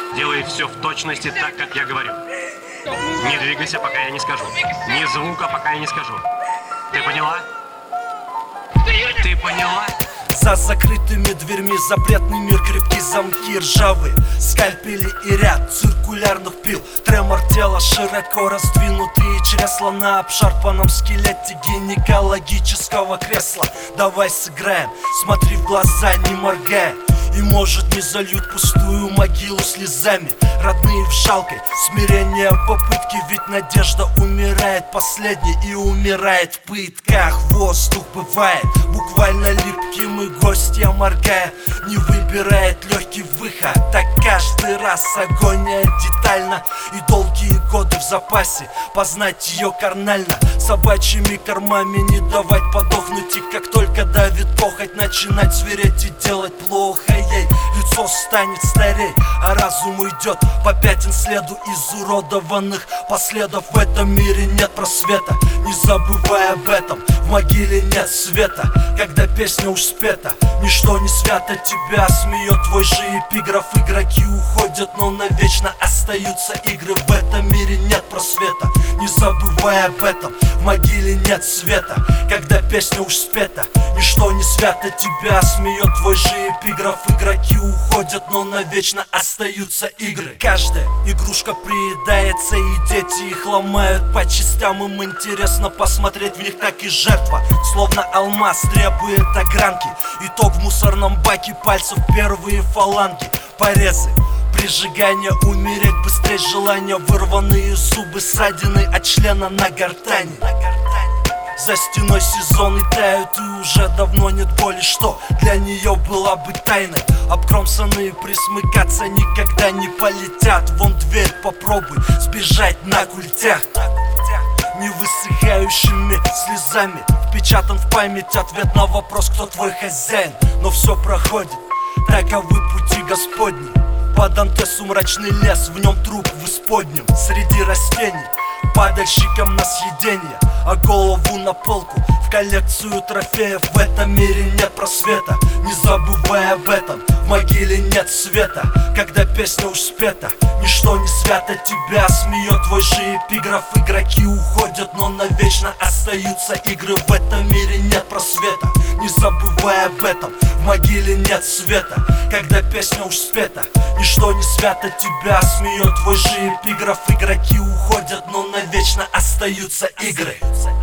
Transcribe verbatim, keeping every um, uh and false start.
Делай все в точности так, как я говорю. Не двигайся, пока я не скажу. Ни звука, пока я не скажу. Ты поняла? Ты поняла? За закрытыми дверьми запретный мир, крепкие замки ржавые, скальпели и ряд циркулярных пил. Тремор тела широко раздвинутые чресла на обшарпанном скелете гинекологического кресла. Давай сыграем, смотри в глаза, не моргая. И может не зальют пустую могилу слезами. Родные в жалкой, смирение попытки. Ведь надежда умирает последней и умирает в пытках. Воздух бывает буквально липким, и гостья моргая не выбирает легкий выход. Так каждый раз агония детально, и долгие годы в запасе познать ее карнально. Собачьими кормами не давать подохнуть, и как только давит похоть, начинать звереть и делать плохо ей. Лицо станет старей, а разум уйдет по пятен следу изуродованных последов. В этом мире нет просвета, не забывай об этом. В могиле нет света, когда песня уж спета. Ничто не свято, тебя смеет твой же эпиграф. Игроки уходят, но навечно остаются игры. В этом мире нет просвета, не забывай об этом. В могиле нет света, когда песня уж спета. Ничто не свято, тебя смеет твой же эпиграф. Игроки уходят, но навечно остаются игры. Каждая игрушка приедается, и дети их ломают по частям. Им интересно посмотреть в них, так и жертва, словно алмаз, требует огранки. Итог в мусорном баке пальцев, первые фаланги, порезы, прижигание, умереть быстрее желания. Вырванные зубы, ссадины от члена на гортани. За стеной сезоны тают, и уже давно нет боли, что для нее была бы тайной. Обкромсанные присмыкаться никогда не полетят. Вон дверь, попробуй сбежать на культях. Невысыхающими слезами впечатан в память ответ на вопрос, кто твой хозяин. Но все проходит, таковы пути Господни. По Дантесу мрачный лес, в нем труп в исподнем. Среди растений падальщикам на съедение, а голову на полку в коллекцию трофеев. В этом мире нет просвета, не забывай об этом. В могиле нет света, когда песня уж спета. Ничто не свято, тебя смеет твой же эпиграф. Игроки уходят, но навечно остаются игры. В этом мире нет просвета, не забывай об этом. В могиле нет света, когда песня уж спета. Ничто не свято, тебя смеет твой же эпиграф. Игроки уходят, но навечно остаются игры.